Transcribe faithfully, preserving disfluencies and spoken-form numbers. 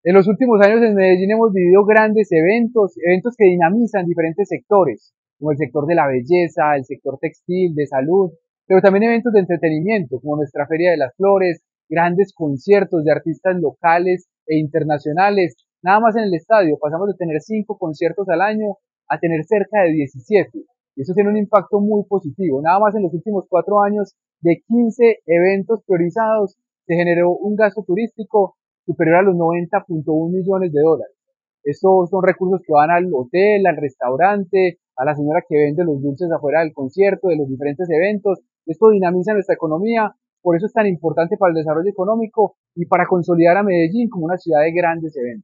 En los últimos años en Medellín hemos vivido grandes eventos, eventos que dinamizan diferentes sectores, como el sector de la belleza, el sector textil, de salud, pero también eventos de entretenimiento, como nuestra Feria de las Flores, grandes conciertos de artistas locales e internacionales. Nada más en el estadio pasamos de tener cinco conciertos al año a tener cerca de diecisiete. Y eso tiene un impacto muy positivo. Nada más en los últimos cuatro años, de quince eventos priorizados, se generó un gasto turístico superior a los noventa punto uno millones de dólares. Estos son recursos que van al hotel, al restaurante, a la señora que vende los dulces afuera del concierto, de los diferentes eventos. Esto dinamiza nuestra economía, por eso es tan importante para el desarrollo económico y para consolidar a Medellín como una ciudad de grandes eventos.